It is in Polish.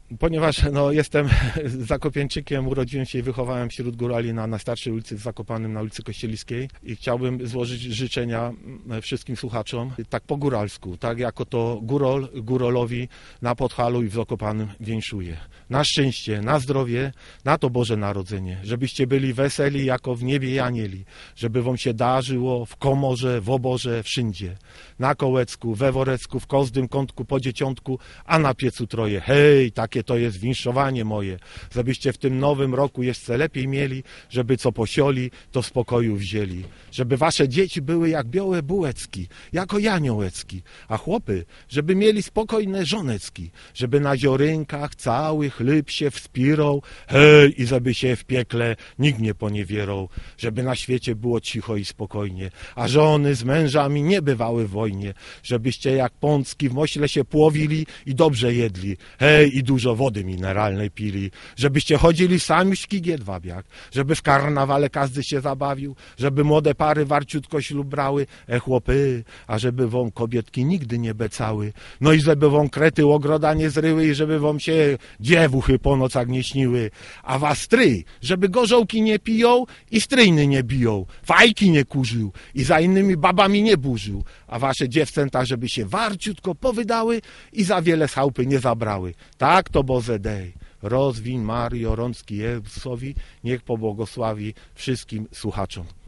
Ponieważ jestem Zakopiańczykiem, urodziłem się i wychowałem wśród górali na najstarszej ulicy w Zakopanem, na ulicy Kościeliskiej i chciałbym złożyć życzenia wszystkim słuchaczom, tak po góralsku, tak jako to górol górolowi na Podhalu i w Zakopanem wieńszuje. Na szczęście, na zdrowie, na to Boże Narodzenie, żebyście byli weseli jako w niebie i anieli, żeby wam się darzyło w komorze, w oborze, wszędzie. Na Kołecku, we Worecku, w każdym kątku, po dzieciątku, a na piecu troje. Hej, takie to jest winszowanie moje, żebyście w tym nowym roku jeszcze lepiej mieli, żeby co posioli, to w spokoju wzięli. Żeby wasze dzieci były jak białe bułecki, jako janiołecki, a chłopy, żeby mieli spokojne żonecki, żeby na ziorynkach cały chleb się wspirał, hej, i żeby się w piekle nikt nie poniewierał, żeby na świecie było cicho i spokojnie, a żony z mężami nie bywały w wojnie, żebyście jak pączki w mośle się płowili i dobrze jedli, hej, i dużo wody mineralnej pili, żebyście chodzili samiuśki giedwabiak, żeby w karnawale każdy się zabawił, żeby młode pary warciutko ślub brały, chłopy, a żeby wam kobietki nigdy nie becały, no i żeby wam krety ogroda nie zryły i żeby wam się dziewuchy po nocach nie śniły, a was stryj, żeby gorzołki nie piją i stryjny nie biją, fajki nie kurzył i za innymi babami nie burzył, a wasze dziewczęta, żeby się warciutko powydały i za wiele z chałupy nie zabrały. Tak to Boże dej. Rozwiń Mario Rącki Jezusowi, niech pobłogosławi wszystkim słuchaczom.